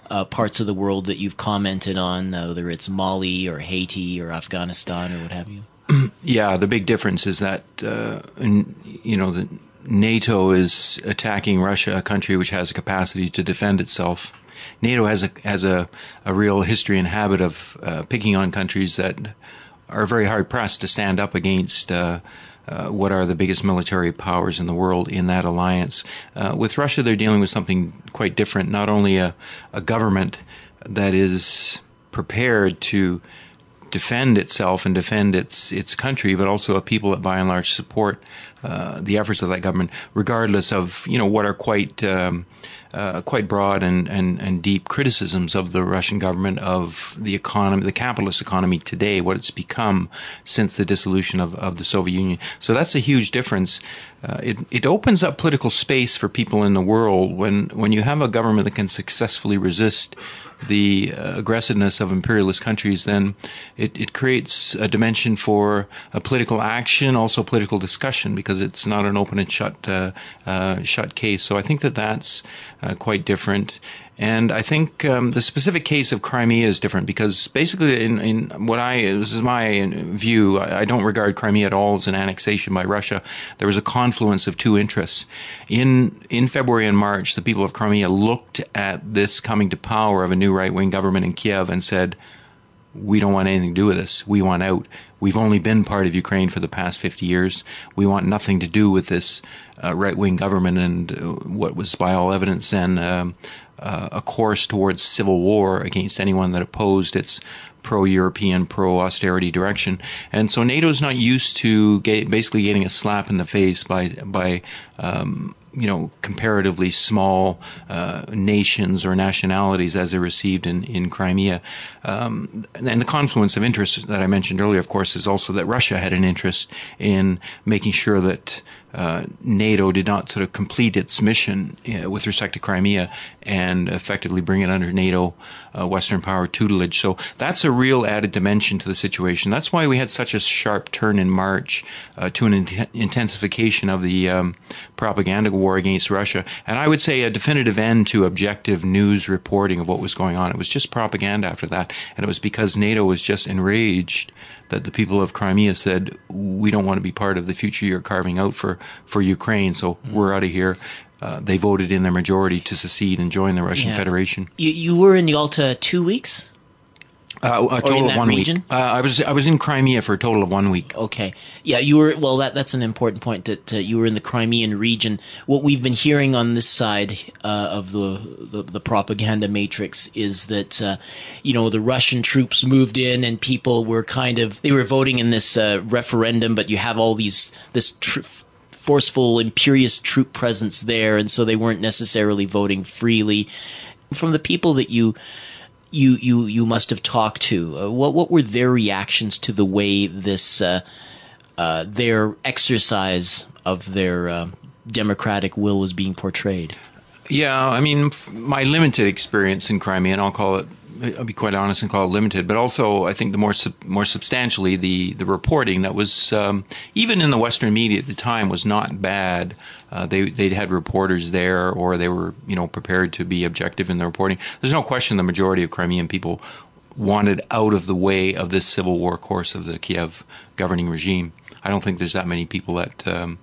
uh, parts of the world that you've commented on, uh, whether it's Mali or Haiti or Afghanistan or what have you? Yeah, the big difference is that, uh, you know, the NATO is attacking Russia, a country which has a capacity to defend itself. NATO has a has a, a real history and habit of uh, picking on countries that are very hard pressed to stand up against uh, uh, what are the biggest military powers in the world in that alliance. Uh, with Russia, they're dealing with something quite different. Not only a, a government that is prepared to defend itself and defend its its country, but also a people that by and large support uh, the efforts of that government, regardless of, you know, what are quite um, uh, quite broad and, and, and deep criticisms of the Russian government, of the economy, the capitalist economy today, what it's become since the dissolution of, of the Soviet Union. So that's a huge difference. Uh, it it opens up political space for people in the world when when you have a government that can successfully resist the uh, aggressiveness of imperialist countries. Then it, it creates a dimension for a political action, also political discussion, because it's not an open and shut uh, uh, shut case. So I think that that's uh, quite different. And I think um, the specific case of Crimea is different because basically in, in what I, this is my view, I, I don't regard Crimea at all as an annexation by Russia. There was a confluence of two interests. In in February and March, the people of Crimea looked at this coming to power of a new right-wing government in Kiev and said, we don't want anything to do with this. We want out. We've only been part of Ukraine for the past fifty years. We want nothing to do with this uh, right-wing government and uh, what was, by all evidence, then um, uh, a course towards civil war against anyone that opposed its pro-European, pro-austerity direction. And so NATO is not used to get, basically getting a slap in the face by by um, you know, comparatively small uh, nations or nationalities as they're received in, in Crimea. Um, and the confluence of interests that I mentioned earlier, of course, is also that Russia had an interest in making sure that uh, NATO did not sort of complete its mission uh, with respect to Crimea and effectively bring it under NATO uh, Western power tutelage. So that's a real added dimension to the situation. That's why we had such a sharp turn in March uh, to an in- intensification of the um, propaganda war against Russia. And I would say a definitive end to objective news reporting of what was going on. It was just propaganda after that. And it was because NATO was just enraged that the people of Crimea said, we don't want to be part of the future you're carving out for, for Ukraine, so mm. we're out of here. Uh, they voted in their majority to secede and join the Russian yeah. Federation. You, you were in Yalta two weeks? Uh, a total of one region? week. Uh, I was I was in Crimea for a total of one week. Okay, yeah, you were. Well, that that's an important point that uh, you were in the Crimean region. What we've been hearing on this side uh, of the, the the propaganda matrix is that uh, you know, the Russian troops moved in and people were kind of they were voting in this uh, referendum, but you have all these this. Tr- forceful, imperious troop presence there, and so they weren't necessarily voting freely. From the people that you you you you must have talked to, uh, what what were their reactions to the way this uh, uh, their exercise of their uh, democratic will was being portrayed? Yeah, I mean, my limited experience in Crimea, and I'll call it, I'll be quite honest and call it limited, but also I think the more more substantially the, the reporting that was, um, even in the Western media at the time, was not bad. Uh, they they had reporters there, or they were, you know, prepared to be objective in the reporting. There's no question the majority of Crimean people wanted out of the way of this civil war course of the Kiev governing regime. I don't think there's that many people that um,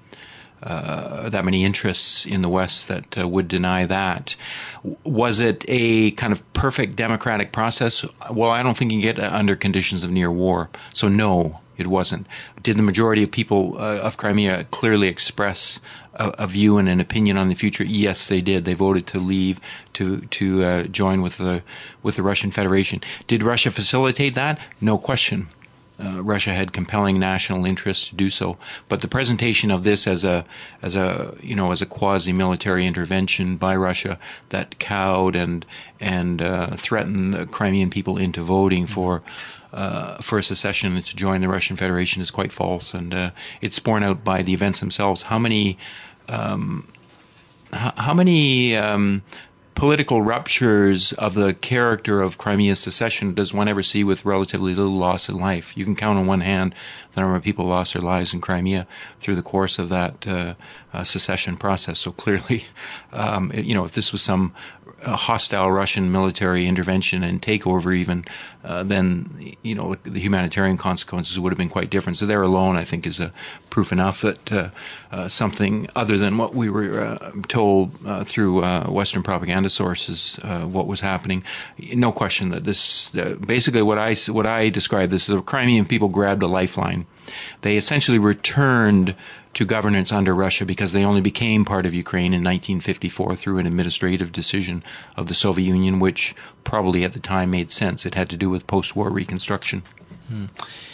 Uh, that many interests in the West that uh, would deny that. Was it a kind of perfect democratic process? Well, I don't think you can get under conditions of near war. So no, it wasn't. Did the majority of people uh, of Crimea clearly express a, a view and an opinion on the future? Yes, they did. They voted to leave, to to uh, join with the with the Russian Federation. Did Russia facilitate that? No question. Uh, Russia had compelling national interest to do so, but the presentation of this as a as a you know as a quasi-military intervention by Russia that cowed and and uh, threatened the Crimean people into voting for uh, for a secession and to join the Russian Federation is quite false, and uh, it's borne out by the events themselves. How many um, h- how many um, political ruptures of the character of Crimea's secession does one ever see with relatively little loss in life? You can count on one hand the number of people lost their lives in Crimea through the course of that uh, uh, secession process. So clearly, um, it, you know, if this was some a hostile Russian military intervention and takeover even, uh, then, you know, the humanitarian consequences would have been quite different. So there alone, I think, is a proof enough that uh, uh, something other than what we were uh, told uh, through uh, Western propaganda sources, uh, what was happening. No question that this, uh, basically what I, what I describe this as the Crimean people grabbed a lifeline. They essentially returned to governance under Russia because they only became part of Ukraine in nineteen fifty-four through an administrative decision of the Soviet Union, which probably at the time made sense. It had to do with post-war reconstruction. Hmm.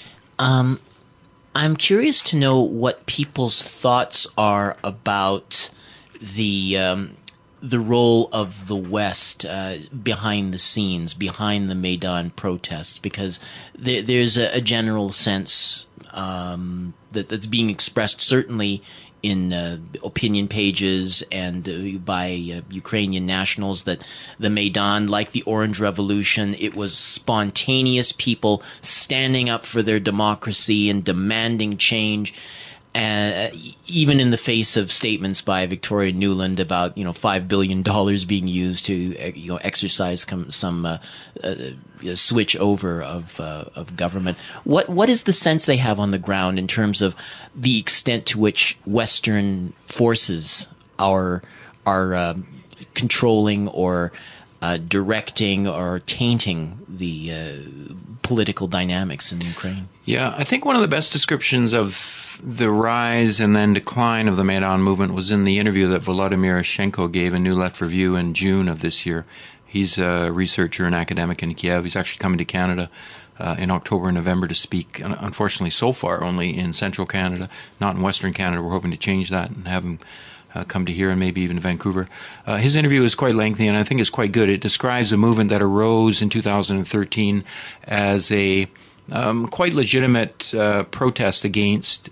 Um, I'm curious to know what people's thoughts are about the um, the role of the West uh, behind the scenes, behind the Maidan protests, because there, there's a, a general sense Um, that, that's being expressed certainly in uh, opinion pages and uh, by uh, Ukrainian nationals that the Maidan, like the Orange Revolution, it was spontaneous people standing up for their democracy and demanding change. Uh, even in the face of statements by Victoria Nuland about, you know, five billion dollars being used to, you know, exercise com- some uh, uh, switch over of uh, of government. What what is the sense they have on the ground in terms of the extent to which Western forces are are uh, controlling or uh, directing or tainting the uh, political dynamics in Ukraine? Yeah, I think one of the best descriptions of the rise and then decline of the Maidan movement was in the interview that Volodymyr Ishchenko gave in New Left Review in June of this year. He's a researcher and academic in Kiev. He's actually coming to Canada uh, in October and November to speak, unfortunately so far only in central Canada, not in western Canada. We're hoping to change that and have him uh, come to here and maybe even Vancouver. Uh, his interview is quite lengthy and I think it's quite good. It describes a movement that arose in two thousand thirteen as a um, quite legitimate uh, protest against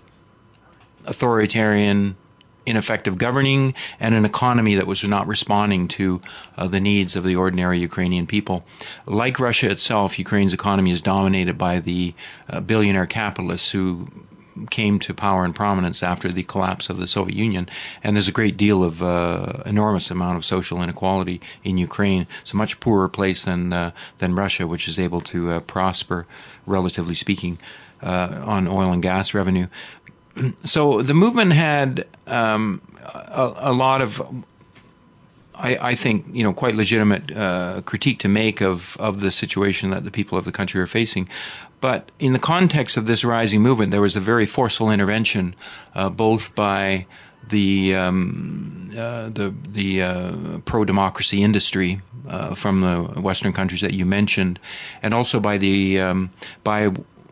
authoritarian, ineffective governing, and an economy that was not responding to uh, the needs of the ordinary Ukrainian people. Like Russia itself, Ukraine's economy is dominated by the uh, billionaire capitalists who came to power and prominence after the collapse of the Soviet Union, and there's a great deal of uh, enormous amount of social inequality in Ukraine. It's a much poorer place than uh, than Russia, which is able to uh, prosper, relatively speaking, uh, on oil and gas revenue. So the movement had um, a, a lot of, I, I think, you know, quite legitimate uh, critique to make of, of the situation that the people of the country are facing. But in the context of this rising movement, there was a very forceful intervention, uh, both by the um, uh, the the uh, pro-democracy industry uh, from the Western countries that you mentioned, and also by the um, by.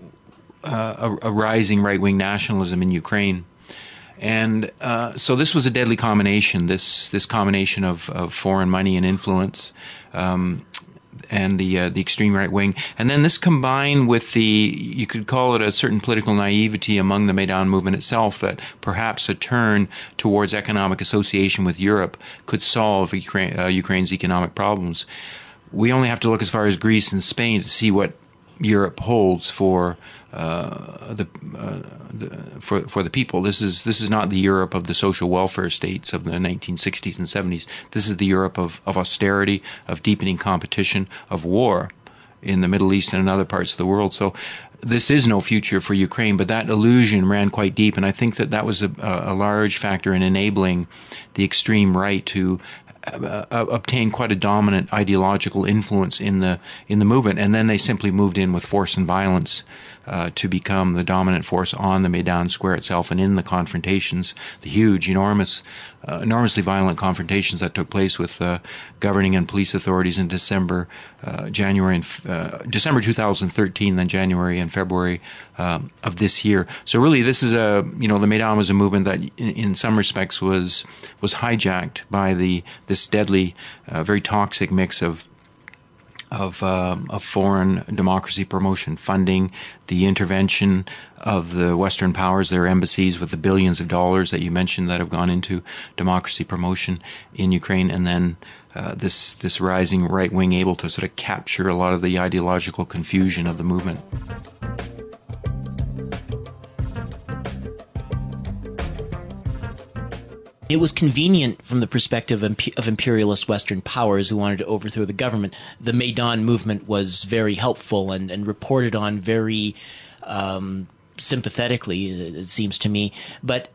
Uh, a, a rising right-wing nationalism in Ukraine. And uh, so this was a deadly combination, this this combination of, of foreign money and influence um, and the uh, the extreme right-wing. And then this combined with the, you could call it a certain political naivety among the Maidan movement itself, that perhaps a turn towards economic association with Europe could solve Ukraine, uh, Ukraine's economic problems. We only have to look as far as Greece and Spain to see what Europe holds for uh, the, uh, the for for the people. This is this is not the Europe of the social welfare states of the nineteen sixties and seventies. This is the Europe of, of austerity, of deepening competition, of war in the Middle East and in other parts of the world. So this is no future for Ukraine, but that illusion ran quite deep, and I think that that was a, a large factor in enabling the extreme right to Uh, uh, obtained quite a dominant ideological influence in the in the movement, and then they simply moved in with force and violence uh, to become the dominant force on the Maidan Square itself and in the confrontations, the huge, enormous, uh, enormously violent confrontations that took place with uh, governing and police authorities in December, uh, January, and uh, December two thousand thirteen, then January and February um, of this year. So really, this is a you know the Maidan was a movement that, in, in some respects, was was hijacked by the this deadly, uh, very toxic mix of of uh, of foreign democracy promotion funding, the intervention of the Western powers, their embassies with the billions of dollars that you mentioned that have gone into democracy promotion in Ukraine, and then uh, this this rising right wing able to sort of capture a lot of the ideological confusion of the movement. it was convenient from the perspective of imperialist Western powers who wanted to overthrow the government. The Maidan movement was very helpful and, and reported on very um, sympathetically, it seems to me. But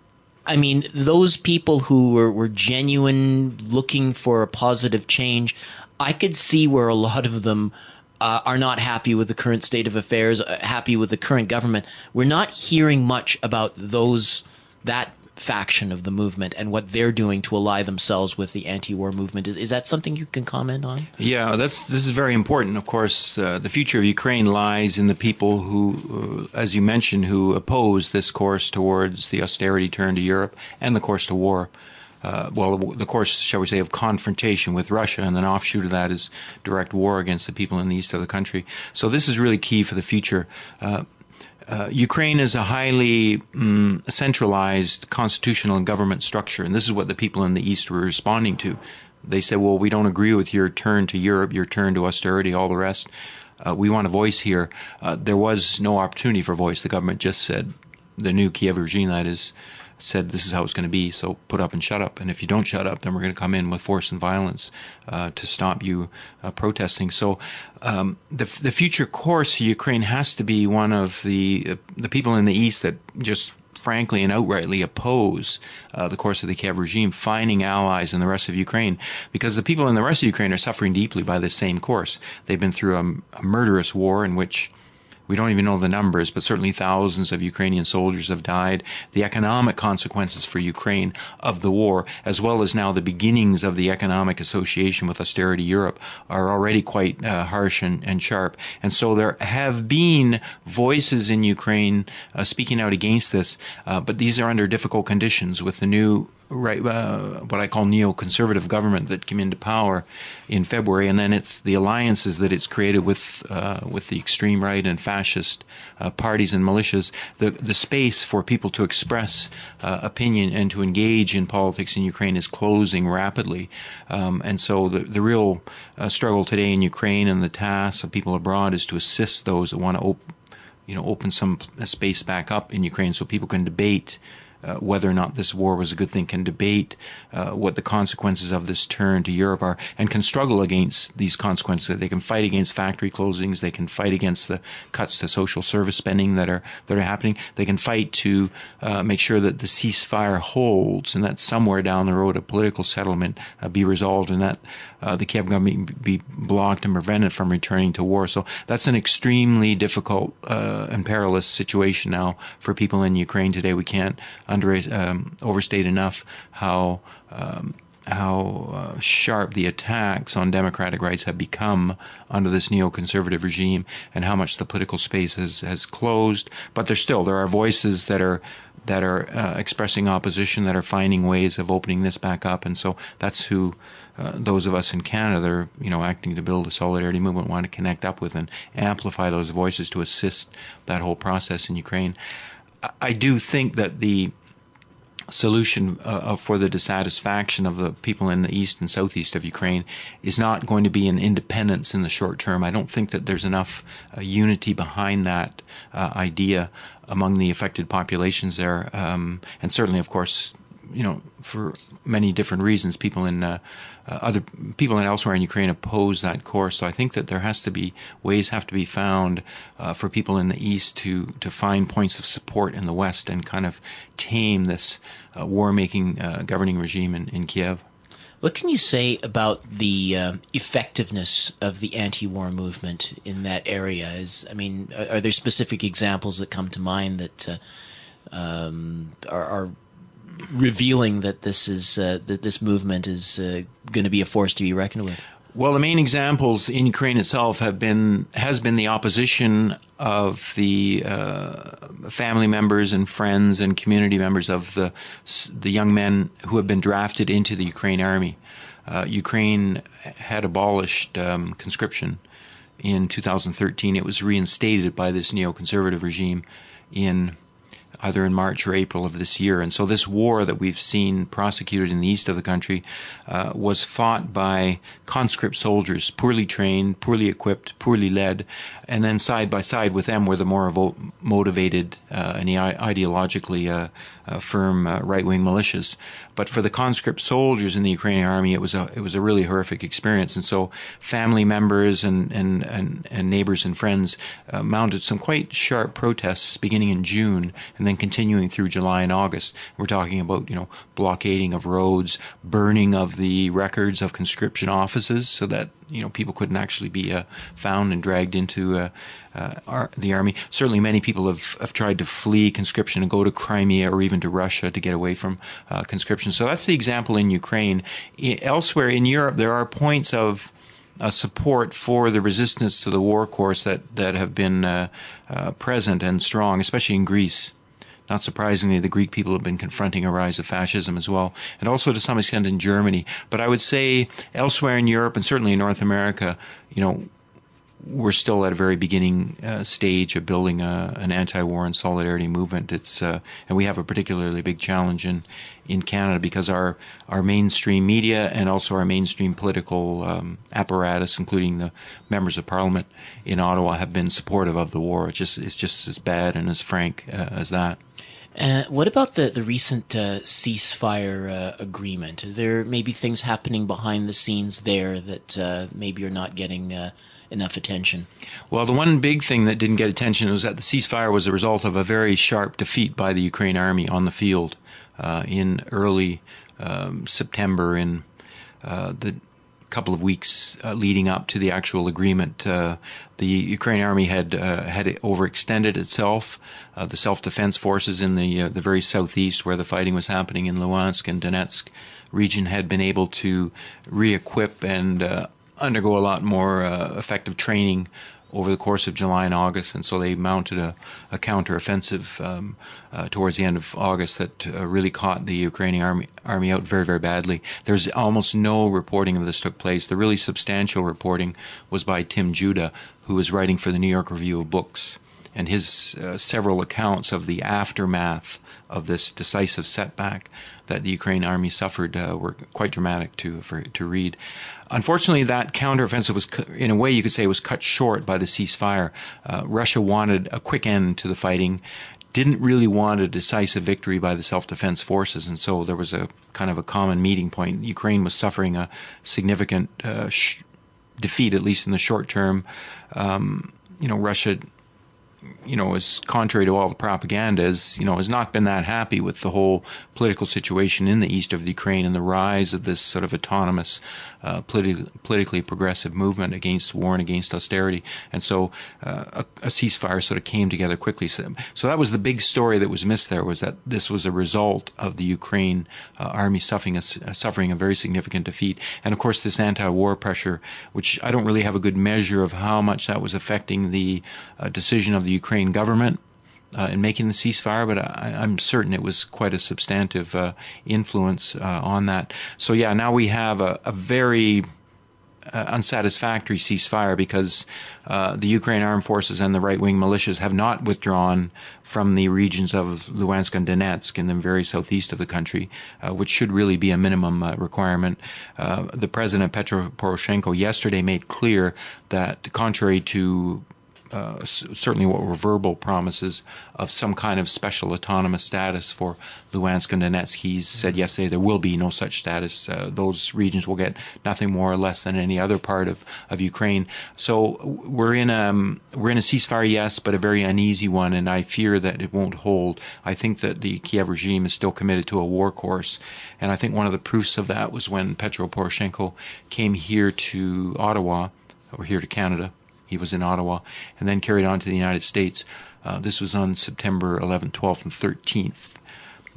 I mean, those people who were, were genuine, looking for a positive change, I could see where a lot of them uh, are not happy with the current state of affairs, uh, happy with the current government. We're not hearing much about those, that faction of the movement and what they're doing to ally themselves with the anti-war movement. Is, is that something you can comment on? Yeah, that's this is very important. Of course, uh, the future of Ukraine lies in the people who, uh, as you mentioned, who oppose this course towards the austerity turn to Europe and the course to war. Uh, well, the course, shall we say, of confrontation with Russia, and an offshoot of that is direct war against the people in the east of the country. So this is really key for the future. Uh, Uh, Ukraine is a highly um, centralized constitutional and government structure, and this is what the people in the East were responding to. They said, well, we don't agree with your turn to Europe, your turn to austerity, all the rest. Uh, we want a voice here. Uh, there was no opportunity for voice. The government just said, the new Kiev regime, that is, said this is how it's going to be, so put up and shut up. And if you don't shut up, then we're going to come in with force and violence uh, to stop you uh, protesting. So um, the the future course of Ukraine has to be one of the uh, the people in the East that just frankly and outrightly oppose uh, the course of the Kiev regime, finding allies in the rest of Ukraine, because the people in the rest of Ukraine are suffering deeply by this same course. They've been through a, a murderous war in which we don't even know the numbers, but certainly thousands of Ukrainian soldiers have died. The economic consequences for Ukraine of the war, as well as now the beginnings of the economic association with austerity Europe, are already quite uh, harsh and, and sharp. And so there have been voices in Ukraine uh, speaking out against this, uh, but these are under difficult conditions with the new right, uh, what I call neoconservative government that came into power in February, and then it's the alliances that it's created with uh, with the extreme right and fascist uh, parties and militias. The the space for people to express uh, opinion and to engage in politics in Ukraine is closing rapidly, um, and so the the real uh, struggle today in Ukraine and the task of people abroad is to assist those that want to op- you know open some space back up in Ukraine so people can debate Uh, whether or not this war was a good thing, can debate uh, what the consequences of this turn to Europe are, and can struggle against these consequences. They can fight against factory closings. They can fight against the cuts to social service spending that are that are happening. They can fight to uh, make sure that the ceasefire holds, and that somewhere down the road a political settlement uh, be resolved, and that uh, the Kiev government be blocked and prevented from returning to war. So that's an extremely difficult uh, and perilous situation now for people in Ukraine today. We can't under um, overstate enough how um, how uh, sharp the attacks on democratic rights have become under this neoconservative regime, and how much the political space has, has closed. But there's still there are voices that are that are uh, expressing opposition, that are finding ways of opening this back up, and so that's who uh, those of us in Canada that are you know acting to build a solidarity movement want to connect up with and amplify those voices to assist that whole process in Ukraine. I do think that the solution uh, for the dissatisfaction of the people in the east and southeast of Ukraine is not going to be an independence in the short term. I don't think that there's enough uh, unity behind that uh, idea among the affected populations there. Um, and certainly, of course, you know, for many different reasons, people in uh, uh, other people in elsewhere in Ukraine oppose that course. So I think that there has to be ways have to be found uh, for people in the east to to find points of support in the west and kind of tame this uh, war-making uh, governing regime in, in Kiev. What can you say about the uh, effectiveness of the anti-war movement in that area? Is I mean, are, are there specific examples that come to mind that uh, um, are, are revealing that this is uh, that this movement is uh, going to be a force to be reckoned with? Well, the main examples in Ukraine itself have been has been the opposition of the uh, family members and friends and community members of the the young men who have been drafted into the Ukraine army. Uh, Ukraine had abolished um, conscription in two thousand thirteen. It was reinstated by this neoconservative regime in either in March or April of this year. And so this war that we've seen prosecuted in the east of the country uh, was fought by conscript soldiers, poorly trained, poorly equipped, poorly led, and then side by side with them were the more vo- motivated uh, and ideologically uh, uh, firm uh, right-wing militias. But for the conscript soldiers in the Ukrainian army, it was a it was a really horrific experience. And so family members and and and, and neighbors and friends uh, mounted some quite sharp protests beginning in June and then continuing through July and August. We're talking about, you know, blockading of roads, burning of the records of conscription offices so that, you know, people couldn't actually be uh, found and dragged into uh, uh, our, the army. Certainly many people have, have tried to flee conscription and go to Crimea or even to Russia to get away from uh, conscription. So that's the example in Ukraine. I, elsewhere in Europe, there are points of uh, support for the resistance to the war course that, that have been uh, uh, present and strong, especially in Greece. Not surprisingly, the Greek people have been confronting a rise of fascism as well, and also to some extent in Germany. But I would say elsewhere in Europe and certainly in North America, you know, we're still at a very beginning uh, stage of building a, an anti-war and solidarity movement. It's uh, and we have a particularly big challenge in in Canada because our our mainstream media and also our mainstream political um, apparatus, including the members of Parliament in Ottawa, have been supportive of the war. It's just it's just as bad and as frank uh, as that. Uh, what about the, the recent uh, ceasefire uh, agreement? Are there maybe things happening behind the scenes there that uh, maybe you're not getting uh, enough attention? Well, the one big thing that didn't get attention was that the ceasefire was a result of a very sharp defeat by the Ukraine army on the field uh, in early um, September in uh, the couple of weeks uh, leading up to the actual agreement. Uh, the Ukraine army had uh, had overextended itself. Uh, the self-defense forces in the uh, the very southeast, where the fighting was happening in Luhansk and Donetsk region, had been able to re-equip and uh, undergo a lot more uh, effective training over the course of July and August, and so they mounted a, a counter-offensive um, uh, towards the end of August that uh, really caught the Ukrainian army army out very, very badly. There's almost no reporting of this took place. The really substantial reporting was by Tim Judah, who was writing for the New York Review of Books, and his uh, several accounts of the aftermath of this decisive setback that the Ukraine army suffered uh, were quite dramatic to for, to read. Unfortunately, that counteroffensive was, in a way, you could say, was cut short by the ceasefire. Uh, Russia wanted a quick end to the fighting, didn't really want a decisive victory by the self-defense forces, and so there was a kind of a common meeting point. Ukraine was suffering a significant uh, sh- defeat, at least in the short term. Um, you know, Russia, you know, is contrary to all the propaganda, is, you know, has not been that happy with the whole political situation in the east of the Ukraine and the rise of this sort of autonomous, uh, politi- politically progressive movement against war and against austerity. And so uh, a, a ceasefire sort of came together quickly. So, so that was the big story that was missed there, was that this was a result of the Ukraine uh, army suffering a, suffering a very significant defeat. And of course, this anti-war pressure, which I don't really have a good measure of how much that was affecting the uh, decision of the Ukraine government uh, in making the ceasefire, but I, I'm certain it was quite a substantive uh, influence uh, on that. So yeah, now we have a, a very uh, unsatisfactory ceasefire because uh, the Ukraine armed forces and the right-wing militias have not withdrawn from the regions of Luhansk and Donetsk in the very southeast of the country, uh, which should really be a minimum uh, requirement. Uh, the President Petro Poroshenko yesterday made clear that, contrary to Uh, certainly what were verbal promises of some kind of special autonomous status for Luhansk and Donetsk, he said yesterday there will be no such status. Uh, those regions will get nothing more or less than any other part of, of Ukraine. So we're in a we're in a ceasefire, yes, but a very uneasy one, and I fear that it won't hold. I think that the Kiev regime is still committed to a war course, and I think one of the proofs of that was when Petro Poroshenko came here to Ottawa, or here to Canada. He was in Ottawa, and then carried on to the United States. Uh, this was on September eleventh, twelfth, and thirteenth.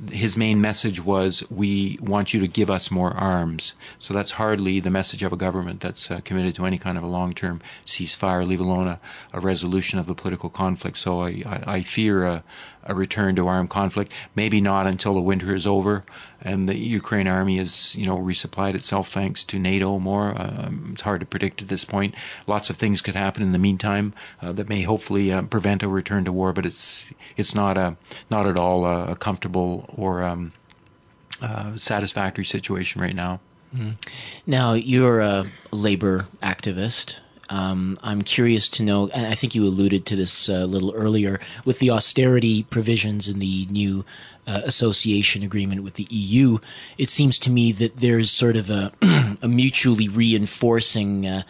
his main message was, we want you to give us more arms. So that's hardly the message of a government that's uh, committed to any kind of a long-term ceasefire, leave alone a, a resolution of the political conflict. So I, I, I fear a, a return to armed conflict, maybe not until the winter is over and the Ukraine army has, you know, resupplied itself thanks to NATO more. Um, it's hard to predict at this point. Lots of things could happen in the meantime uh, that may hopefully uh, prevent a return to war, but it's it's not a not at all a, a comfortable or um, uh, satisfactory situation right now. Mm. Now, you're a labor activist. Um, I'm curious to know, and I think you alluded to this a little earlier, with the austerity provisions in the new uh, association agreement with the E U, it seems to me that there's sort of a, a mutually reinforcing uh,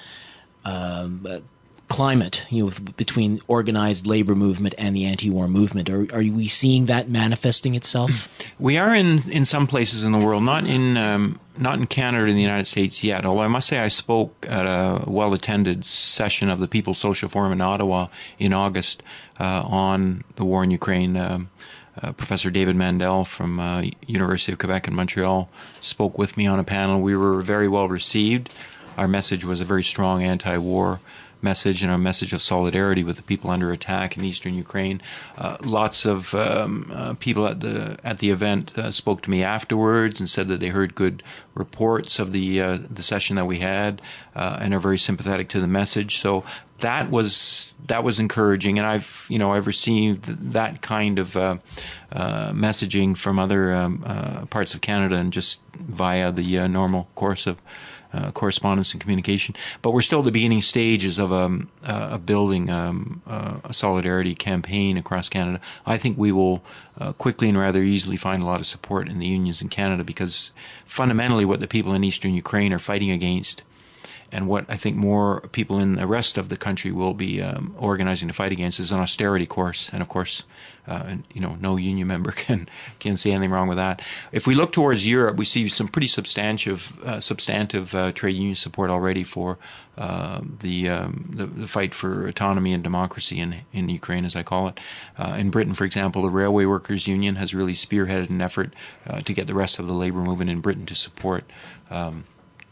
um, uh, climate, you know, between organized labor movement and the anti-war movement. Are, are we seeing that manifesting itself? We are in, in some places in the world, not in um, not in Canada or in the United States yet, although I must say I spoke at a well-attended session of the People's Social Forum in Ottawa in August uh, on the war in Ukraine. Um, uh, Professor David Mandel from uh, University of Quebec in Montreal spoke with me on a panel. We were very well received. Our message was a very strong anti-war message and a message of solidarity with the people under attack in eastern Ukraine. Uh, lots of um, uh, people at the at the event uh, spoke to me afterwards and said that they heard good reports of the uh, the session that we had uh, and are very sympathetic to the message. So that was that was encouraging, and I've you know I've received that kind of uh, uh, messaging from other um, uh, parts of Canada and just via the uh, normal course of Uh, correspondence and communication, but we're still at the beginning stages of um, uh, of building um, uh, a solidarity campaign across Canada. I think we will uh, quickly and rather easily find a lot of support in the unions in Canada, because fundamentally what the people in eastern Ukraine are fighting against, and what I think more people in the rest of the country will be um, organizing to fight against, is an austerity course. And of course, uh, you know, no union member can can say anything wrong with that. If we look towards Europe, we see some pretty substantive uh, substantive uh, trade union support already for uh, the, um, the the fight for autonomy and democracy in in Ukraine, as I call it. Uh, in Britain, for example, the Railway Workers Union has really spearheaded an effort uh, to get the rest of the labor movement in Britain to support Um,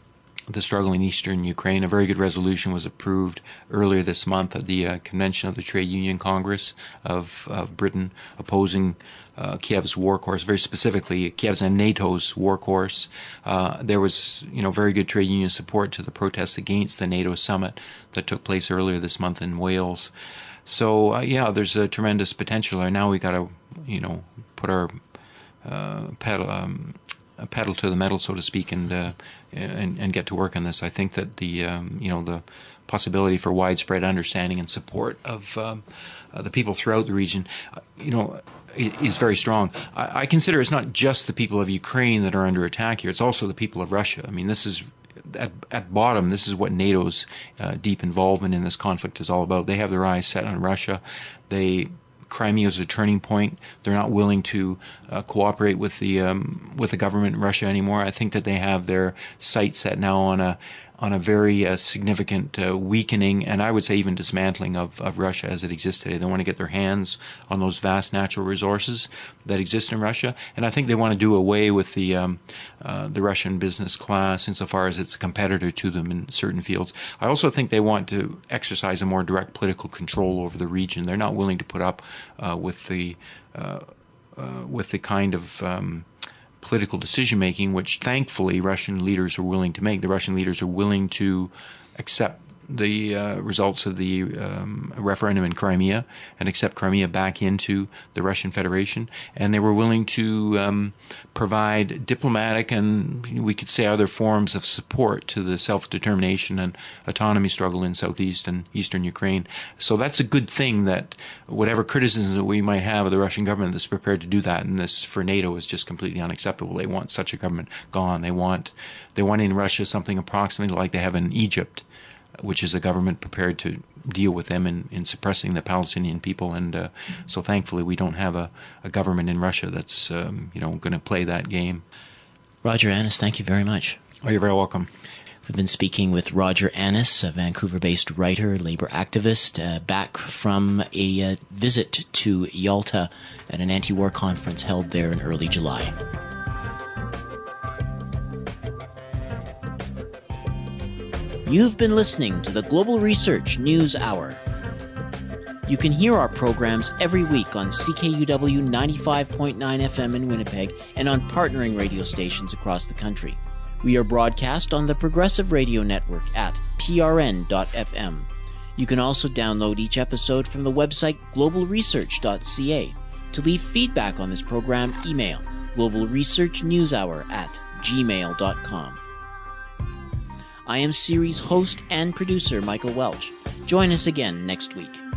the struggle in eastern Ukraine. A very good resolution was approved earlier this month at the uh, convention of the Trade Union Congress of, of Britain, opposing uh, Kiev's war course, very specifically Kiev's and NATO's war course. Uh, there was, you know, very good trade union support to the protests against the NATO summit that took place earlier this month in Wales. So, uh, yeah, there's a tremendous potential there. Now we got to, you know, put our uh, pedal, um, pedal to the metal, so to speak, and uh, and, and get to work on this. I think that the um, you know the possibility for widespread understanding and support of um, uh, the people throughout the region, uh, you know, is very strong. I, I consider it's not just the people of Ukraine that are under attack here; it's also the people of Russia. I mean, this is at at bottom, this is what NATO's uh, deep involvement in this conflict is all about. They have their eyes set on Russia. They Crimea is a turning point. They're not willing to uh, cooperate with the um, with the government in Russia anymore. I think that they have their sights set now on a on a very uh, significant uh, weakening, and I would say even dismantling of, of Russia as it exists today. They want to get their hands on those vast natural resources that exist in Russia, and I think they want to do away with the um, uh, the Russian business class insofar as it's a competitor to them in certain fields. I also think they want to exercise a more direct political control over the region. They're not willing to put up uh, with the uh, uh, with the kind of um, political decision-making, which thankfully Russian leaders are willing to make. The Russian leaders are willing to accept the uh, results of the um, referendum in Crimea and accept Crimea back into the Russian Federation. And they were willing to um, provide diplomatic and, we could say, other forms of support to the self-determination and autonomy struggle in southeast and eastern Ukraine. So that's a good thing, that whatever criticism that we might have of the Russian government that's prepared to do that, and this for NATO is just completely unacceptable. They want such a government gone. They want, they want in Russia something approximately like they have in Egypt, which is a government prepared to deal with them in, in suppressing the Palestinian people. And uh, so thankfully we don't have a, a government in Russia that's, um, you know, going to play that game. Roger Annis, thank you very much. Oh, you're very welcome. I've been speaking with Roger Annis, a Vancouver-based writer, labor activist, uh, back from a uh, visit to Yalta at an anti-war conference held there in early July. You've been listening to the Global Research News Hour. You can hear our programs every week on C K U W ninety-five point nine F M in Winnipeg and on partnering radio stations across the country. We are broadcast on the Progressive Radio Network at P R N dot F M. You can also download each episode from the website global research dot c a. To leave feedback on this program, email global research news hour at gmail dot com. I am series host and producer Michael Welch. Join us again next week.